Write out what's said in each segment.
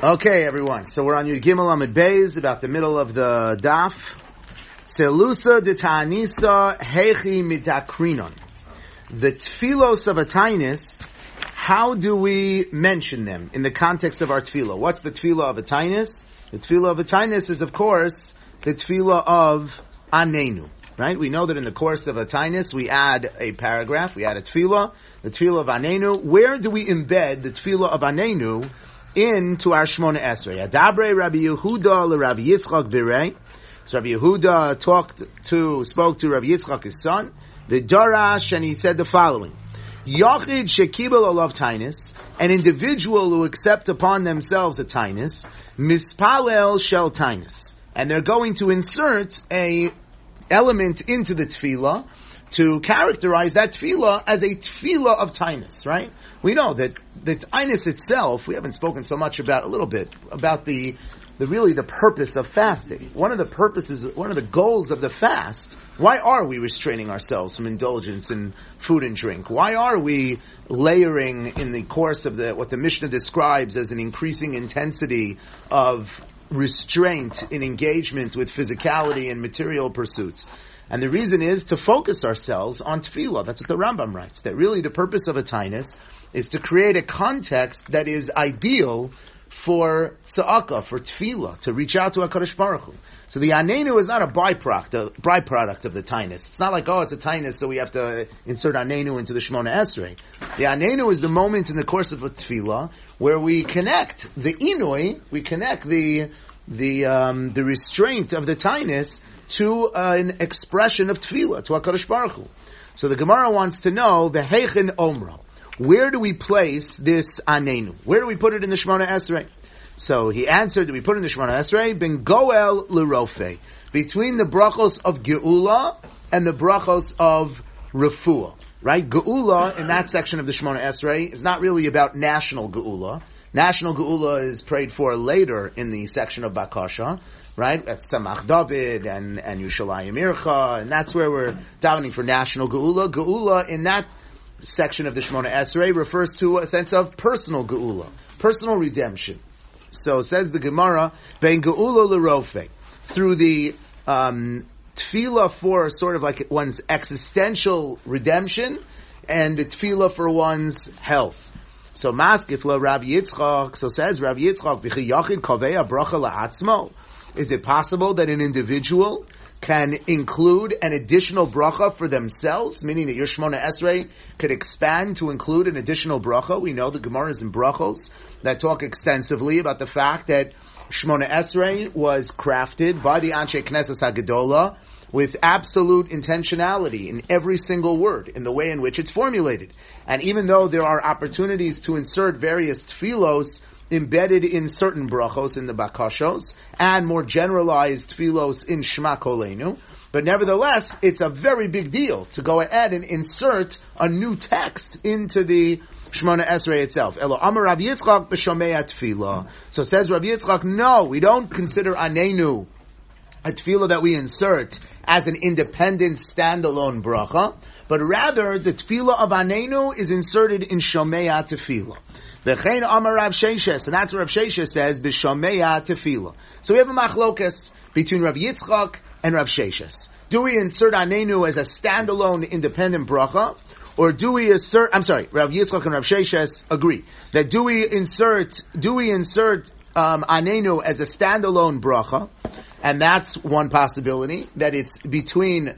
Okay, everyone. So we're on Yud Gimel Amud Beis, about the middle of the daf. Tzelusa de ta'anisa hechi mitakrinon. The tfilos of a tainis, how do we mention them in the context of our tefillah? What's the tefillah of a tainis? The tefillah of a tainis is, of course, the tefillah of Anenu. Right? We know that in the course of a tainis, we add a paragraph, we add a tefillah, the tefillah of Anenu. Where do we embed the tefillah of Anenu into our Shmona Esrei? Adabre Rabbi Yehuda le Rabbi Yitzchak birei. So Rabbi Yehuda spoke to Rabbi Yitzchak, his son, the Darash, and he said the following: Yachid shekibel olav tainis, an individual who accept upon themselves a tainis, mispalel shel tainis, and they're going to insert a element into the tefillah to characterize that tefillah as a tefillah of tainis, right? We know that the tainis itself, we haven't spoken so much about, a little bit, about the purpose of fasting. One of the goals of the fast, why are we restraining ourselves from indulgence in food and drink? Why are we layering in the course of what the Mishnah describes as an increasing intensity of restraint in engagement with physicality and material pursuits? And the reason is to focus ourselves on tefillah. That's what the Rambam writes, that really the purpose of a tainis is to create a context that is ideal for tza'akah, for tefillah, to reach out to HaKadosh Baruch Hu. So the Anenu is not a byproduct of the tainis. It's not like, it's a tainis, so we have to insert Anenu into the Shmona Esrei. The Anenu is the moment in the course of a tefillah where we connect the inui, we connect the restraint of the tainis to an expression of tefillah, to HaKadosh Baruch Hu. So the Gemara wants to know, the Heichen Omro, where do we place this Anenu? Where do we put it in the Shmona Esrei? So he answered, do we put it in the Shmona Esrei? Ben Goel L'Rofe, between the brachos of Geula and the brachos of Refuah. Right? Geula, in that section of the Shmona Esrei, is not really about national Geula. National Geula is prayed for later in the section of Bakasha. Right? That's Samach David and Yushalayim Ircha, and that's where we're davening for national Geula. Geula in that section of the Shmona Esrei refers to a sense of personal Geula, personal redemption. So says the Gemara, Ben Geula L'Rofe, through the tefillah for sort of like one's existential redemption, and the tefillah for one's health. So Maskifla Rabbi Yitzchak, so says Rabbi Yitzchak, V'chi Yachid Kavei Bracha La'atzmo. Is it possible that an individual can include an additional bracha for themselves, meaning that your Shmona Esrei could expand to include an additional bracha? We know the Gemaras and brachos that talk extensively about the fact that Shmona Esrei was crafted by the Anshe Knesset HaGedolah with absolute intentionality in every single word, in the way in which it's formulated. And even though there are opportunities to insert various tefillos embedded in certain brachos in the bakashos, and more generalized tefillos in Shema Kolenu, but nevertheless, it's a very big deal to go ahead and insert a new text into the Shmona Esrei itself. Elo Amar Rabbi Yitzchak b'shomei tefillah. So says Rabbi Yitzchak, no, we don't consider Anenu a tefillah that we insert as an independent standalone bracha, but rather the tefillah of Anenu is inserted in Shomei tefillah. V'chein Amar Rav Sheshes, and that's what Rav Sheshes says, b'Shomei tefillah. So we have a machlokas between Rav Yitzchak and Rav Sheshes. Do we insert Anenu as a standalone independent bracha, or do we insert? Rav Yitzchak and Rav Sheshes agree that do we insert Anenu as a standalone bracha, and that's one possibility, that it's between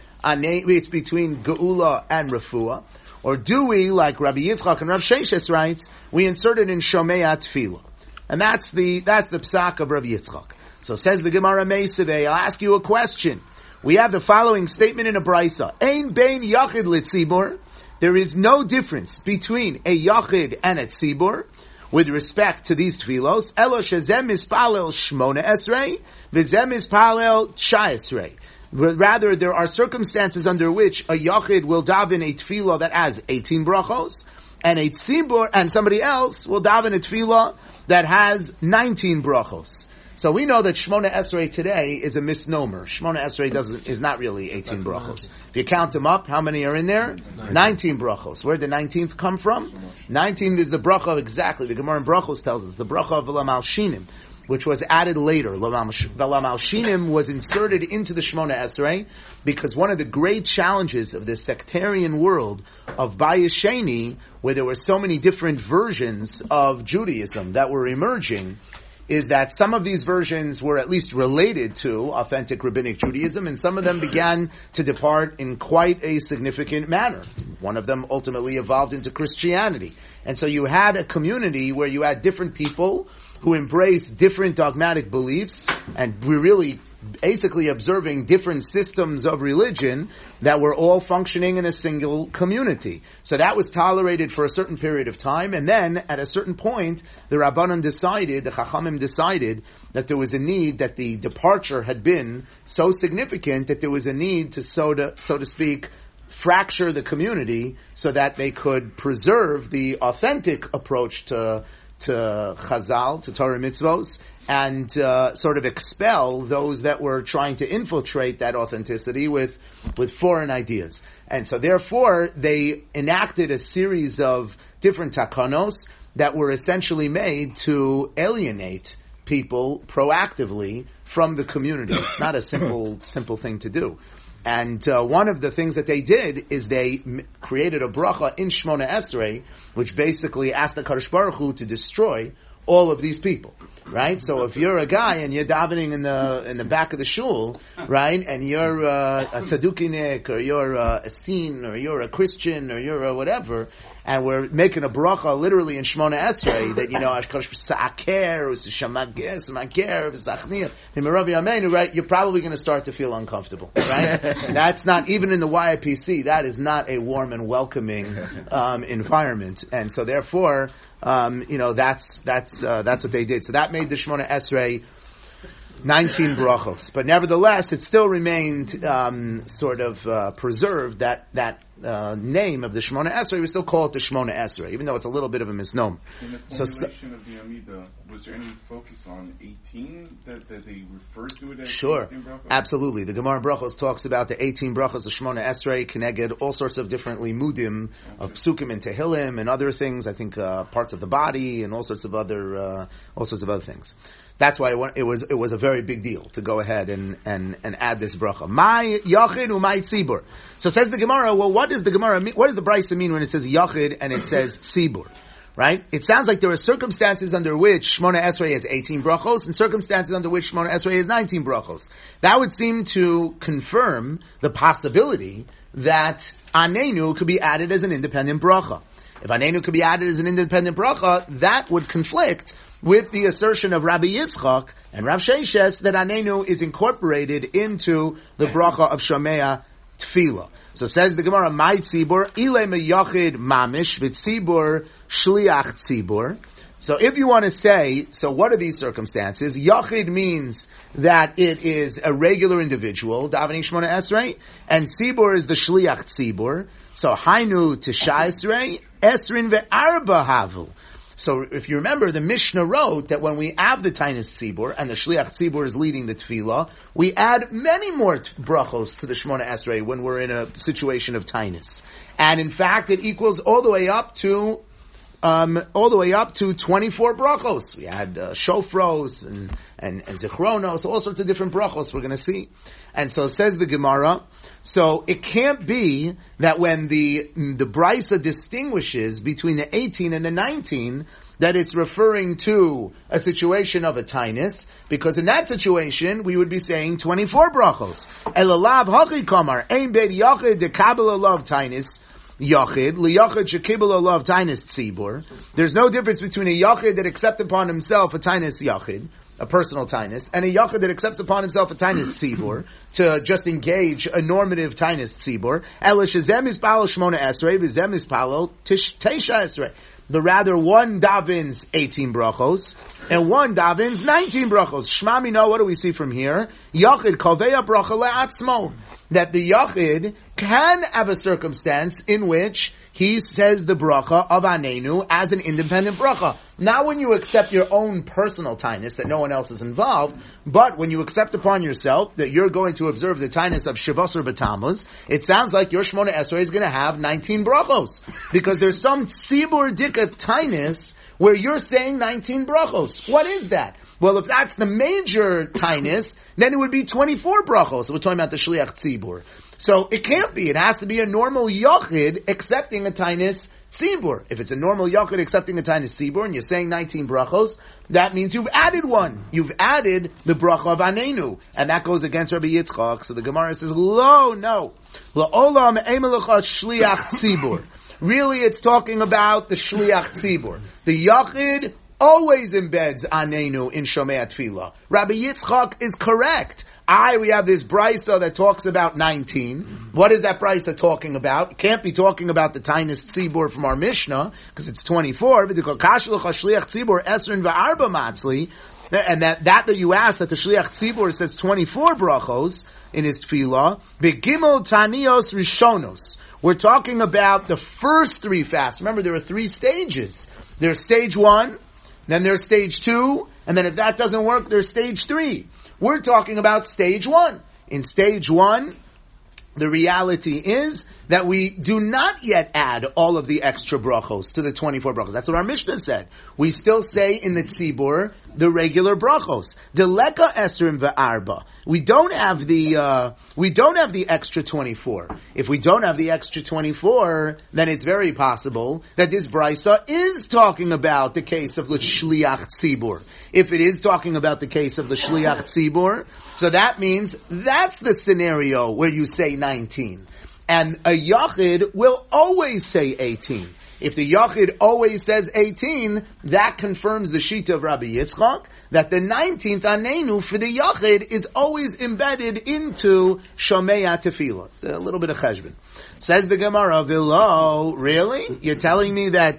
Geula and Refuah. Or do we, like Rabbi Yitzchak and Rav Sheshes writes, we insert it in Shomei Tefillah. And that's the psak of Rabbi Yitzchak. So says the Gemara Meisaveh, I'll ask you a question. We have the following statement in a Braisa. Ein bein yachid litzibur. There is no difference between a yachid and a tzibur with respect to these tefillos. Elo shezem mispalel shmona esrei, v'zem mispalel tshai esrei. Rather, there are circumstances under which a yachid will daven a tefillah that has 18 brachos, and a tzibur, and somebody else will daven a tefillah that has 19 brachos. So we know that Shmona Esrei today is a misnomer. Shmona Esrei is not really 18 brachos. If you count them up, how many are in there? 19 brachos. Where did the 19th come from? 19 is the bracha, exactly. The Gemara in Brachos tells us, the bracha of Lamal Shinim, which was added later. Lamal Shinim was inserted into the Shmona Esrei because one of the great challenges of the sectarian world of Bayis Sheni, where there were so many different versions of Judaism that were emerging, is that some of these versions were at least related to authentic rabbinic Judaism, and some of them began to depart in quite a significant manner. One of them ultimately evolved into Christianity. And so you had a community where you had different people who embraced different dogmatic beliefs, and we're really basically observing different systems of religion that were all functioning in a single community. So that was tolerated for a certain period of time, and then at a certain point, the Rabbanan decided, the Chachamim decided, that there was a need, that the departure had been so significant that there was a need to, so to speak, fracture the community so that they could preserve the authentic approach to Chazal, to Torah mitzvos, and sort of expel those that were trying to infiltrate that authenticity with foreign ideas. And so therefore, they enacted a series of different takanos that were essentially made to alienate people proactively from the community. It's not a simple thing to do. And one of the things that they did is they created a bracha in Shmona Esrei, which basically asked the Kadosh Baruch Hu to destroy all of these people, right? So if you're a guy and you're davening in the back of the shul, right, and you're a tzadukinik, or you're a Essin, or you're a Christian, or you're a whatever, and we're making a bracha literally in Shmona Esrei that, you know, Ashkosh Sa'aker, Shamager, Samager, V'Zachniyah, Himaravi Amenu, right? You're probably going to start to feel uncomfortable, right? That's not, even in the YIPC, that is not a warm and welcoming environment. And so therefore, that's what they did. So that made the Shmona Esrei 19 brachos. But nevertheless, it still remained preserved, that name of the Shmona Esrei. We still call it the Shmona Esrei, even though it's a little bit of a misnomer. In the formulation of the Amidah, was there any focus on 18 that they referred to it as? Sure, 18 brachos? Absolutely. The Gemara in Brachos talks about the 18 brachos of Shmona Esrei, Keneged, all sorts of different limudim of psukim and tehillim and other things. I think parts of the body and all sorts of other things. That's why it was a very big deal to go ahead and add this bracha. My yachid umay tzibur. So says the Gemara. Well, what does the Gemara mean? What does the Brisa mean when it says yachid and it says tzibur? Right? It sounds like there are circumstances under which Shmona Esrei has 18 brachos and circumstances under which Shmona Esrei has 19 brachos. That would seem to confirm the possibility that Anenu could be added as an independent bracha. If Anenu could be added as an independent bracha, that would conflict with the assertion of Rabbi Yitzchak and Rav Sheshes that Anenu is incorporated into the bracha of Shomea Tefillah. So says the Gemara, "My tzibur ile meyachid mamish v'tzibur shliach tzibur." So if you want to say, so what are these circumstances? Yachid means that it is a regular individual, davening Shmona Esrei, and tzibur is the shliach tzibur. So hainu tisha Esrei, esrin ve'arba havu. So if you remember, the Mishnah wrote that when we have the Tainus Tzibur, and the Shliach Tzibur is leading the Tefillah, we add many more brachos to the Shmona Esrei when we're in a situation of Tainus. And in fact, it equals all the way up to 24 brachos. We had shofros and zichronos, all sorts of different brachos we're going to see. And so says the Gemara, so it can't be that when the Brisa distinguishes between the 18 and the 19, that it's referring to a situation of a tainus, because in that situation, we would be saying 24 brachos. Elalav hachi kamar, ein beit yachid de kabel alav tainus, Yachid, liyachid shekibel alav tainus tzibur. There's no difference between a yachid that accepts upon himself a tainus yachid, a personal tainus, and a yachid that accepts upon himself a tainus tzibur, to just engage a normative tainus tzibur. Ela shezem ispalo shmona esrei, v'zem ispalo teisha esrei. But rather, one davens 18 brachos, and one davens 19 brachos. Shma mino, what do we see from here? Yachid koveya bracha le'atzmo. that the Yachid can have a circumstance in which he says the bracha of Anenu as an independent bracha. Not when you accept your own personal tainus, that no one else is involved, but when you accept upon yourself that you're going to observe the tainus of Shavasar B'Tammuz, it sounds like your Shmona Esrei is going to have 19 brachos. Because there's some Tzibur Dika tainus where you're saying 19 brachos. What is that? Well, if that's the major tainus, then it would be 24 brachos. We're talking about the Shliach Tzibur. So it can't be. It has to be a normal Yochid accepting a tainus Tzibur. If it's a normal Yochid accepting a tainus Tzibur and you're saying 19 brachos, that means you've added one. You've added the bracha of Anenu. And that goes against Rabbi Yitzchak. So the Gemara says, no. La'olam emelachah Shliach Tzibur. Really, it's talking about the Shliach Tzibur. The Yochid always embeds Anenu in Shomei Tefillah. Rabbi Yitzchak is correct. We have this brisa that talks about 19. What is that brisa talking about? It can't be talking about the Tainus Tzibur from our Mishnah, because it's 24. And that you asked, that the Shliach Tzibur says 24 brachos in his Tefillah. Begimel Tanios Rishonos. We're talking about the first three fasts. Remember, there are three stages. There's stage 1, then there's stage 2, and then if that doesn't work, there's stage 3. We're talking about stage 1. In stage 1, the reality is that we do not yet add all of the extra brachos to the 24 brachos. That's what our Mishnah said. We still say in the Tzibur the regular brachos. Deleka esrim ve'arba. We don't have the extra 24. If we don't have the extra 24, then it's very possible that this brisa is talking about the case of the Shliach Tzibur. If it is talking about the case of the Shliach Tzibur, so that means that's the scenario where you say 19. And a Yachid will always say 18. If the Yachid always says 18, that confirms the Shita of Rabbi Yitzchak, that the 19th Anenu for the Yachid is always embedded into Shomei Tefillah. A little bit of cheshbon. Says the Gemara, Vilo, really? You're telling me that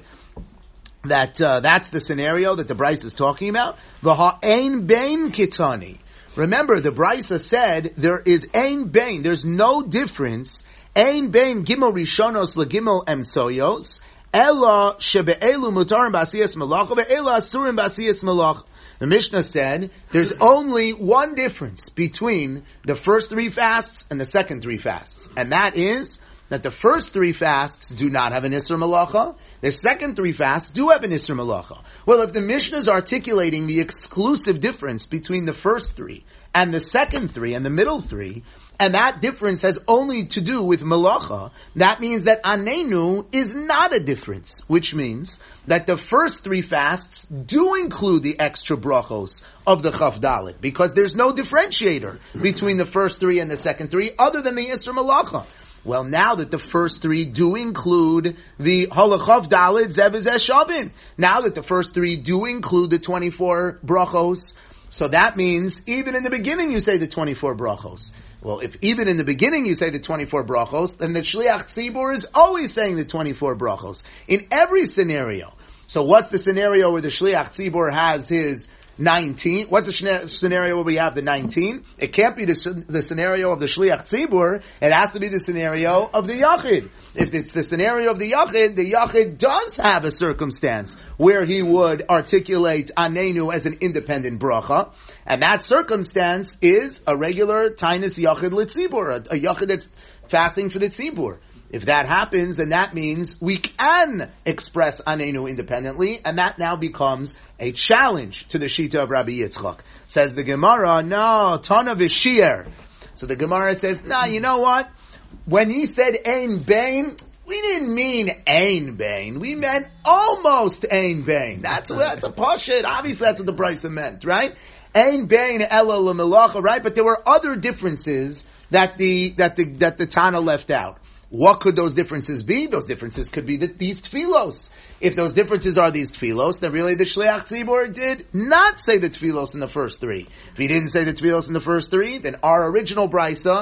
that's the scenario that the Brisa is talking about? V'ha'ein bein kitani. Remember, the Brisa said there is ein bein. There's no difference. Ein bein gimel rishonos legimel emtsoyos. Ela shebe'elu mutarim b'asiyas malach ve'ela asurim b'asiyas malach. The Mishnah said there's only one difference between the first three fasts and the second three fasts, and that is that the first three fasts do not have an Isser Malacha. The second three fasts do have an Isser Malacha. Well, if the Mishnah is articulating the exclusive difference between the first three and the second three and the middle three, and that difference has only to do with Malacha, that means that Anenu is not a difference, which means that the first three fasts do include the extra brachos of the Chaf Dalet, because there's no differentiator between the first three and the second three other than the Isser Malacha. Well, now that the first three do include the Halachav Dalet Zevizeh Shavin, now that the first three do include the 24 brachos, so that means even in the beginning you say the 24 brachos. Well, if even in the beginning you say the 24 brachos, then the Shliach Tzibur is always saying the 24 brachos in every scenario. So what's the scenario where the Shliach Tzibur has his 19? What's the scenario where we have the 19? It can't be the scenario of the Shliach Tzibur. It has to be the scenario of the Yachid. If it's the scenario of the Yachid does have a circumstance where he would articulate Anenu as an independent bracha, and that circumstance is a regular Tainus Yachid L'Tzibur, a Yachid that's fasting for the Tzibur. If that happens, then that means we can express Anenu independently, and that now becomes a challenge to the Shita of Rabbi Yitzchak. Says the Gemara, no, Tana v'shir. So the Gemara says, no, you know what? When he said Ein Bain, we didn't mean Ein Bain. We meant almost Ein Bain. That's a pashut. Obviously that's what the Brisa meant, right? Ein Bain Ela L'Melacha, right? But there were other differences that the Tana left out. What could those differences be? Those differences could be these tefillos. If those differences are these tefillos, then really the Shliach Tzibur did not say the tefillos in the first three. If he didn't say the tefillos in the first three, then our original brisa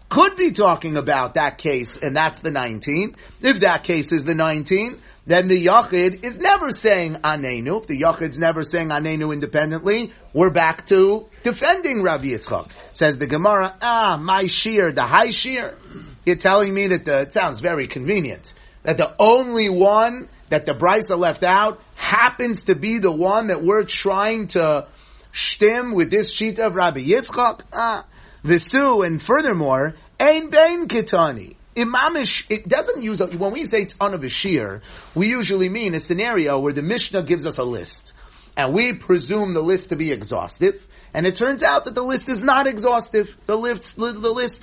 could be talking about that case, and that's the 19. If that case is the 19, then the Yachid is never saying Anenu. If the Yachid's never saying Anenu independently, we're back to defending Rabbi Yitzchak. Says the Gemara, my shear, the high shear. You're telling me that it sounds very convenient, that the only one that the Brisa left out happens to be the one that we're trying to shtim with this sheet of Rabbi Yitzchak? Visu, and furthermore, Ein Bein Kitani. Imamish, it doesn't use, when we say ton of a shear, we usually mean a scenario where the Mishnah gives us a list. And we presume the list to be exhaustive. And it turns out that the list is not exhaustive. The list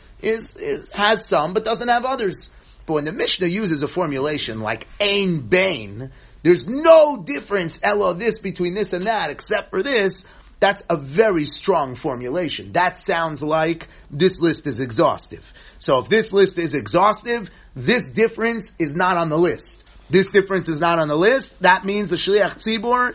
has some, but doesn't have others. But when the Mishnah uses a formulation like Ein Bein, there's no difference, Elo, this between this and that, except for this. That's a very strong formulation. That sounds like this list is exhaustive. So if this list is exhaustive, this difference is not on the list. This difference is not on the list. That means the Shliach Tzibur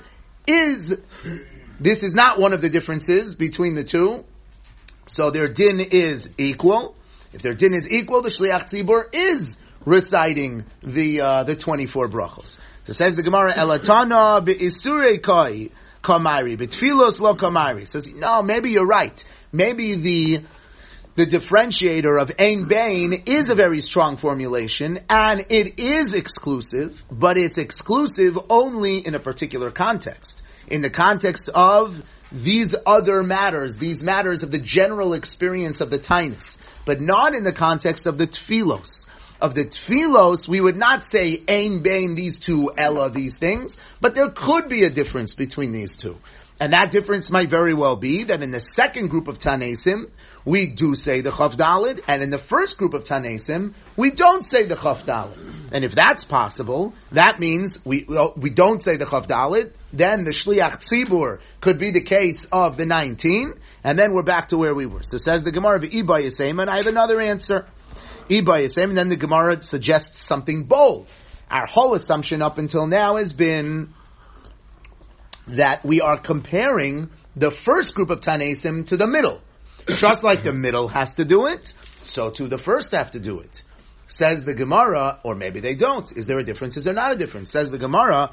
this is not one of the differences between the two. So their din is equal. If their din is equal, the Shliach Tzibur is reciting the 24 brachos. So says the Gemara, Elatana be'isurei koi kamari, betfilos lo kamari. Says, no, maybe you're right. Maybe the differentiator of Ein Bein is a very strong formulation, and it is exclusive, but it's exclusive only in a particular context. In the context of these other matters, these matters of the general experience of the tainus, but not in the context of the tfilos. Of the tfilos, we would not say Ein Bein, these two, Ella, these things, but there could be a difference between these two. And that difference might very well be that in the second group of Tanesim, we do say the Chaf Daled, and in the first group of Tanesim, we don't say the Chaf Daled. And if that's possible, that means we don't say the Chaf Daled, then the Shliach Tzibur could be the case of the 19, and then we're back to where we were. So says the Gemara, V'iba Yisem, and I have another answer. Iba Yisem, and then the Gemara suggests something bold. Our whole assumption up until now has been that we are comparing the first group of Tanesim to the middle. Just like the middle has to do it, so too the first have to do it. Says the Gemara, or maybe they don't. Is there a difference? Is there not a difference? Says the Gemara,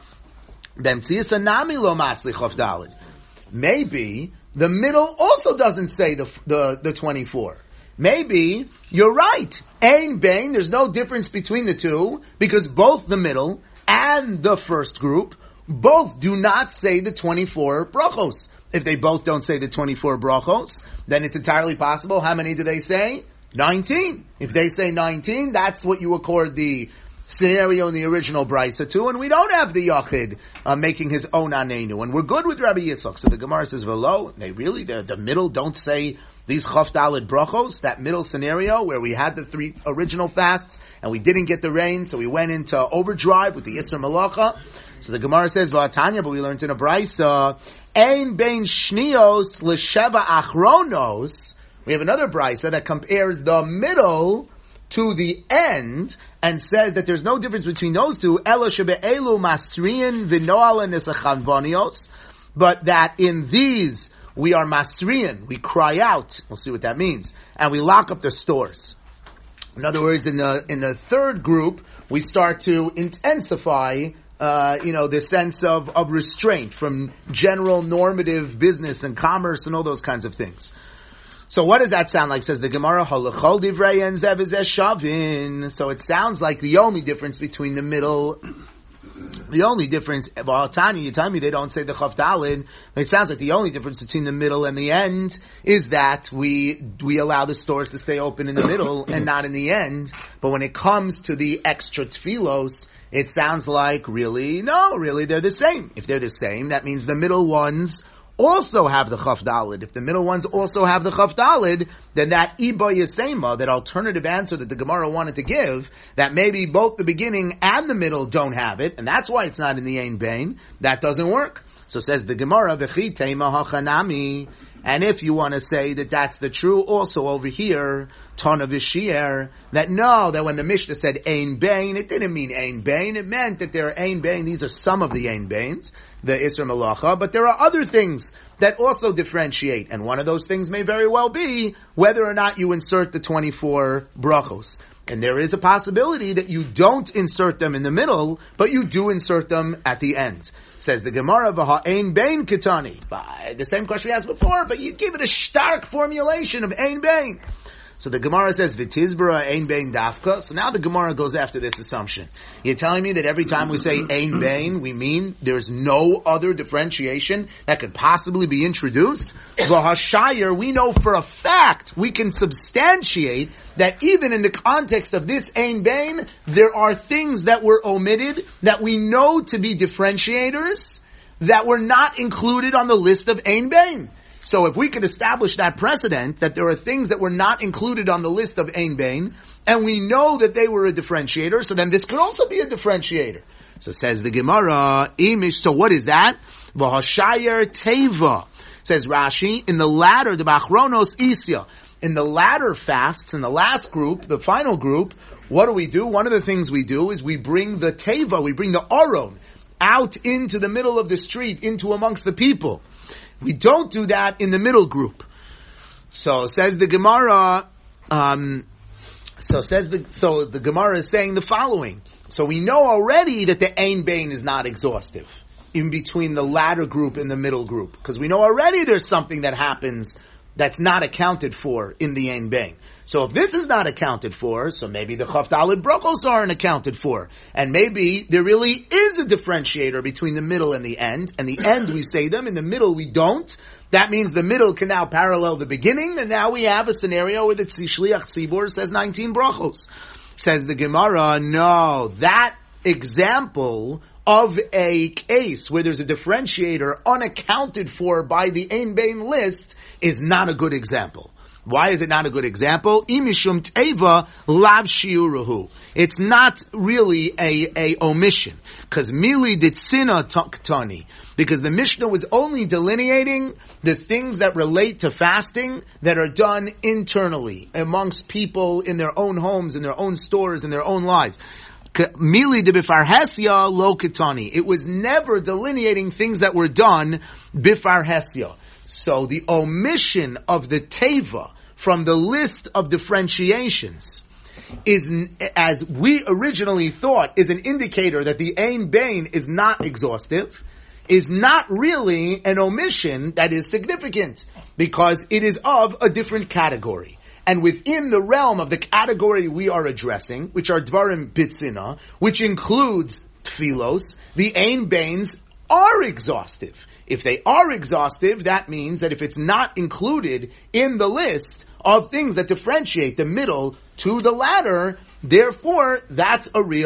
maybe the middle also doesn't say the 24. Maybe you're right. Ein Bein, there's no difference between the two, because both the middle and the first group both do not say the 24 brachos. If they both don't say the 24 brachos, then it's entirely possible. How many do they say? 19. If they say 19, that's what you accord the scenario in the original Brisa to, and we don't have the Yachid making his own Anenu, and we're good with Rabbi Yitzchak. So the Gemara says, Velo, the middle don't say these Chaf Daled brachos, that middle scenario where we had the 3 original fasts, and we didn't get the rain, so we went into overdrive with the Yisr Malacha. So the Gemara says, V'atanya, but we learned in a Brisa, Ein Bein Shnios L'Sheva Achronos. We have another Brisa that compares the middle to the end, and says that there's no difference between those two, Ela Shebe'elu Masriyan V'Noala Nisachanvonios, but that in these, we are masriyan, we cry out. We'll see what that means. And we lock up the stores. In other words, in the third group, we start to intensify, the sense of restraint from general normative business and commerce and all those kinds of things. So what does that sound like? Says the Gemara, Halachol divrei and zev izeh shavin. So it sounds like the only difference between the middle, the only difference, Tanya, you tell me they don't say the Chaf Daled, it sounds like the only difference between the middle and the end is that we allow the stores to stay open in the middle and not in the end. But when it comes to the extra tfilos, it sounds like really they're the same. If they're the same, that means the middle ones also have the Chaf Daled. If the middle ones also have the Chaf Daled, then that Iba Yasema, that alternative answer that the Gemara wanted to give, that maybe both the beginning and the middle don't have it, and that's why it's not in the Ein Bein, that doesn't work. So says the Gemara, V'chi Teima Hachanami, and if you want to say that that's the true, also over here, Tana V'Shier, that when the Mishnah said Ein Bein, it didn't mean Ein Bein, it meant that there are Ein Bein, these are some of the Ein Beins, the Isra Malacha, but there are other things that also differentiate. And one of those things may very well be whether or not you insert the 24 brachos. And there is a possibility that you don't insert them in the middle, but you do insert them at the end. Says the Gemara, Ein Bein Ketani. The same question we asked before, but you give it a stark formulation of Ein Bein. So the Gemara says, V'tizbara Ein Bein Dafka. So now the Gemara goes after this assumption. You're telling me that every time we say Ein Bein, we mean there's no other differentiation that could possibly be introduced? V'hashayir, we know for a fact, we can substantiate that even in the context of this Ein Bein, there are things that were omitted that we know to be differentiators that were not included on the list of Ein Bein. So if we could establish that precedent, that there are things that were not included on the list of Ein Bein, and we know that they were a differentiator, so then this could also be a differentiator. So says the Gemara, Imish, so what is that? V'hashayir teva. Says Rashi, in the latter, the Bachronos Isya, in the latter fasts, in the last group, the final group, what do? One of the things we do is we bring the teva, we bring the aron, out into the middle of the street, into amongst the people. We don't do that in the middle group. So says the Gemara, so the Gemara is saying the following. So we know already that the Ein Bein is not exhaustive in between the latter group and the middle group. Because we know already there's something that happens that's not accounted for in the Ein Bein. So if this is not accounted for, so maybe the Chaf Daled brachos aren't accounted for. And maybe there really is a differentiator between the middle and the end. And the end we say them, in the middle we don't. That means the middle can now parallel the beginning, and now we have a scenario where the Shliach Tzibur says 19 brachos. Says the Gemara, no, that example of a case where there's a differentiator unaccounted for by the Ein Bein list is not a good example. Why is it not a good example? Imishum teva lav shiuruhu. It's not really a omission. Because mili ditzina taktani. Because the Mishnah was only delineating the things that relate to fasting that are done internally amongst people in their own homes, in their own stores, in their own lives. Mili de bifarhesia lo ketani. It was never delineating things that were done bifarhesia. So the omission of the teva from the list of differentiations is, as we originally thought, is an indicator that the Ein Bein is not exhaustive, is not really an omission that is significant, because it is of a different category. And within the realm of the category we are addressing, which are Dvarim Bitzina, which includes Tfilos, the Ein Beins are exhaustive. If they are exhaustive, that means that if it's not included in the list of things that differentiate the middle to the latter, therefore that's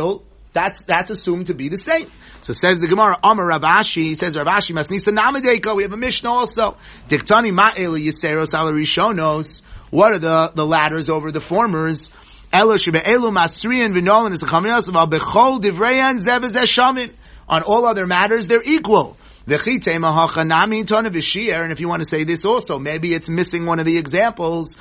assumed to be the same. So says the Gemara, Amar Rav Ashi, says Rav Ashi, Masnisa Namadeka, we have a Mishnah also. Diktani Ma'elu Yiseros Ala Rishonos. What are the ladders over the formers? Elo Shebe'elu Masriyan V'nolan Esachamios Val Bechol Divreyan Zeh V'zeh Shamin. On all other matters, they're equal. And if you want to say this also, maybe it's missing one of the examples.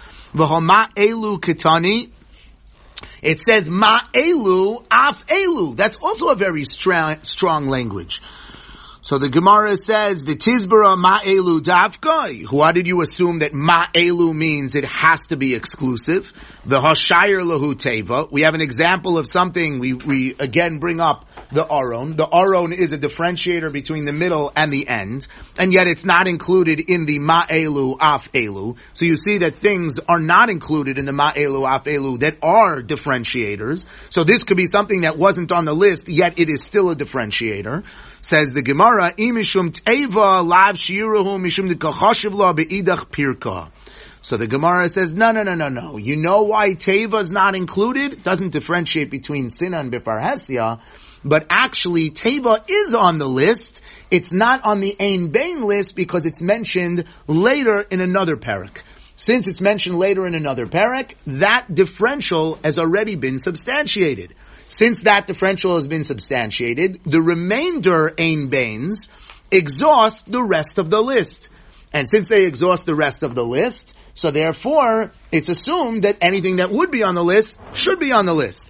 It says ma'elu af elu. That's also a very strong language. So the Gemara says, V'tizbara ma'elu davka. Why did you assume that ma'elu means it has to be exclusive? The hashayir lahu teva. We have an example of something, we again bring up the aron. The aron is a differentiator between the middle and the end, and yet it's not included in the ma'elu af elu. So you see that things are not included in the ma'elu af elu that are differentiators. So this could be something that wasn't on the list, yet it is still a differentiator. Says the Gemara, imishum teva lav shiruhu mishum dekachashiv la beidach pirka. So the Gemara says, no. You know why teva is not included? It doesn't differentiate between sina and bifarhesia, but actually teva is on the list. It's not on the Ein Bein list because it's mentioned later in another parak. Since it's mentioned later in another parak, that differential has already been substantiated. Since that differential has been substantiated, the remainder Ein Beins exhaust the rest of the list. And since they exhaust the rest of the list, so therefore it's assumed that anything that would be on the list should be on the list.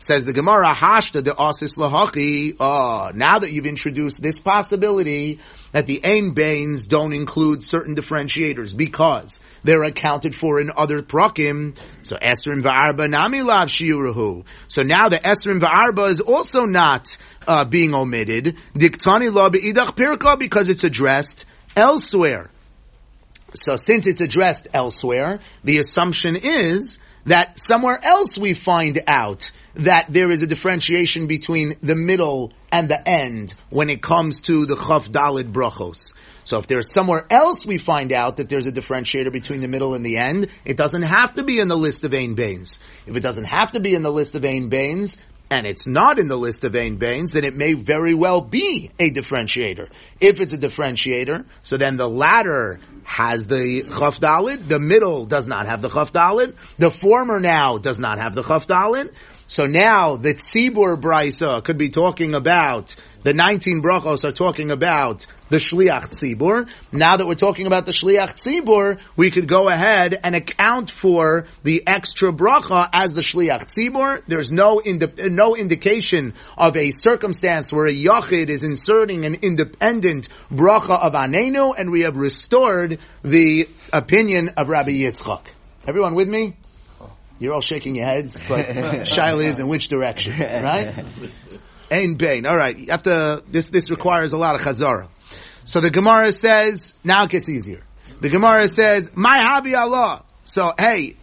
Says the Gemara, Hashta de Asis Lahachi. Oh, now that you've introduced this possibility that the Ein Bains don't include certain differentiators because they're accounted for in other prakim, so Esrim V'Arba Nami Lav Shiurahu. So now the Esrim V'Arba is also not being omitted. Diktani La Be'idach Pirka, because it's addressed elsewhere. So since it's addressed elsewhere, the assumption is that somewhere else we find out that there is a differentiation between the middle and the end when it comes to the Chaf Dalid brachos. So if there's somewhere else we find out that there's a differentiator between the middle and the end, it doesn't have to be in the list of Ein Bains. If it doesn't have to be in the list of Ein Bains, and it's not in the list of Ein Bains, then it may very well be a differentiator. If it's a differentiator, so then the latter has the Chaf Dalid, the middle does not have the Chaf Dalid, the former now does not have the Chaf Dalid. So now the Tzibur Braisa could be talking about, the 19 brachos are talking about the Shliach Tzibur. Now that we're talking about the Shliach Tzibur, we could go ahead and account for the extra bracha as the Shliach Tzibur. There's no indication of a circumstance where a Yachid is inserting an independent bracha of Anenu, and we have restored the opinion of Rabbi Yitzchak. Everyone with me? You're all shaking your heads, but Shaila is in which direction, right? Ein Bain. All right, you have to. This requires a lot of chazara. So the Gemara says, now it gets easier. The Gemara says, "My habi Allah." So hey,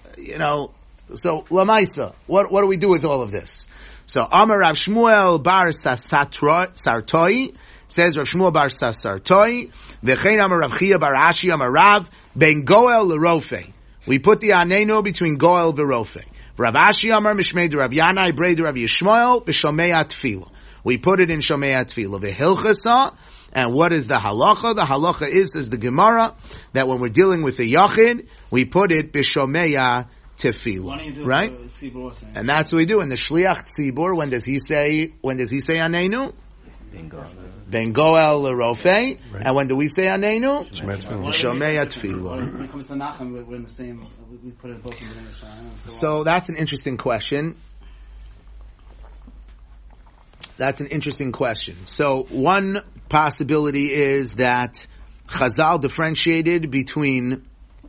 so lamaisa. What do we do with all of this? So Amar Rav Shmuel bar Sartoi says Rav Shmuel bar Sartoi v'chein Amar Rav Chia bar Ashi Amar Rav ben Goel l'Rofe. We put the Anenu between Goel v'Rofe. Rav Ashi Amar Mishmei de Rav Yanai Brei de Rav Yishmael b'Shomei Tefillah. We put it in Shomei Tefillah. V'Hilchasa. And what is the halacha? The halacha is, says the Gemara, that when we're dealing with the Yachid, we put it b'Shomei Tefillah. Right? And that's what we do. In the Shliach Tzibur, when does he say Anenu? Ben Goel l'Rofe. And when do we say Anenu? Shomei Tefillah. When it comes to Nachem, we're in the same, we put it both in the name. So that's an interesting question. So one possibility is that Chazal differentiated between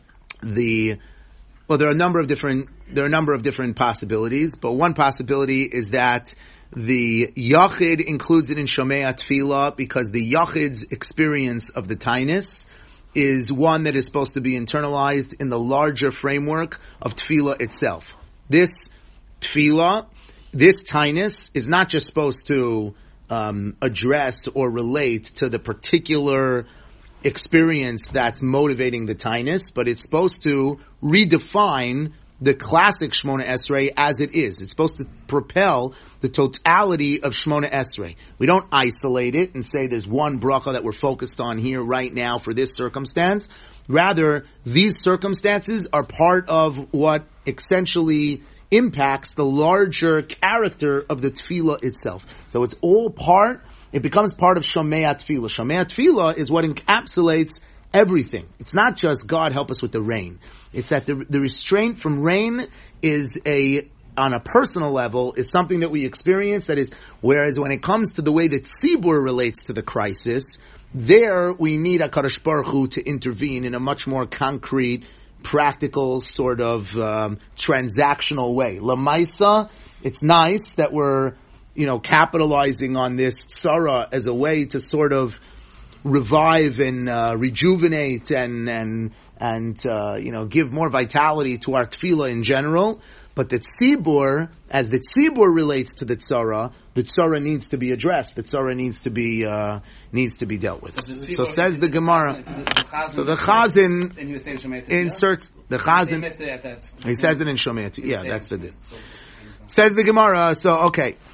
there are a number of different possibilities, but one possibility is that the Yachid includes it in Shomei Tefillah because the Yachid's experience of the Tainus is one that is supposed to be internalized in the larger framework of Tefillah itself. This Tefillah, this Tainus, is not just supposed to address or relate to the particular experience that's motivating the Tainus, but it's supposed to redefine the classic Shmona Esrei as it is. It's supposed to propel the totality of Shmona Esrei. We don't isolate it and say there's one bracha that we're focused on here right now for this circumstance. Rather, these circumstances are part of what essentially impacts the larger character of the tefillah itself. So it's all it becomes part of Shomei Tefillah. Shomei Tefillah is what encapsulates everything. It's not just God help us with the rain. It's that the restraint from rain is on a personal level, is something that we experience. That is, whereas when it comes to the way that Tzibur relates to the crisis, there we need HaKadosh Baruch Hu to intervene in a much more concrete, practical, sort of transactional way. Lamaisa, it's nice that we're capitalizing on this tzara as a way to sort of revive and rejuvenate and give more vitality to our tefillah in general. But the tzibur, as the tzibur relates to the tzara needs to be addressed. The tzara needs to be dealt with. So says the Gemara. So the Chazin inserts the Chazin. He says it in Shomei. Yeah, that's the din. Says the Gemara. So okay.